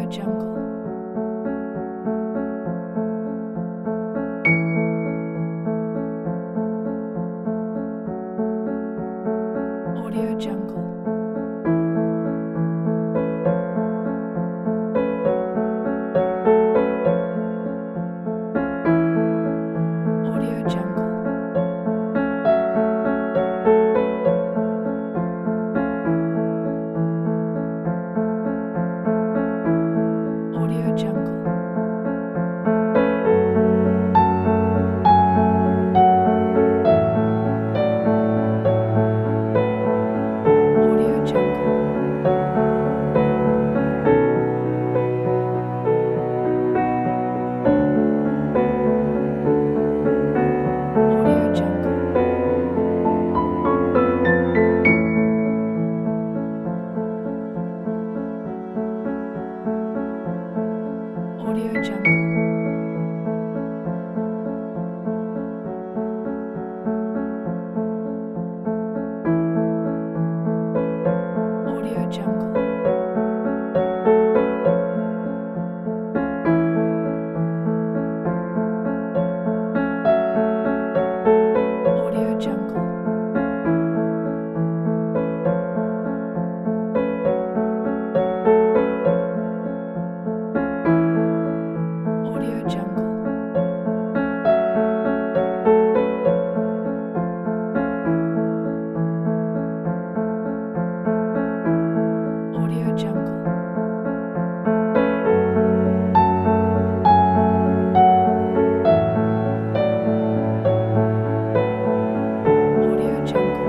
Jungle. Audio Jungle. Audio Jungle. Audio Jungle. Audio Jungle. Audio Jungle. Audio Jungle. Audio Jungle. Audio Jungle. Audio Jungle. Audio Jungle. Audio Jungle.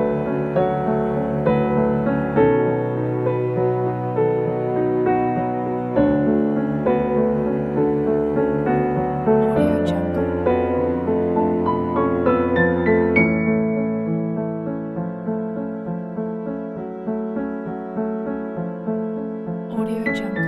Audio Jungle. Audio Jungle.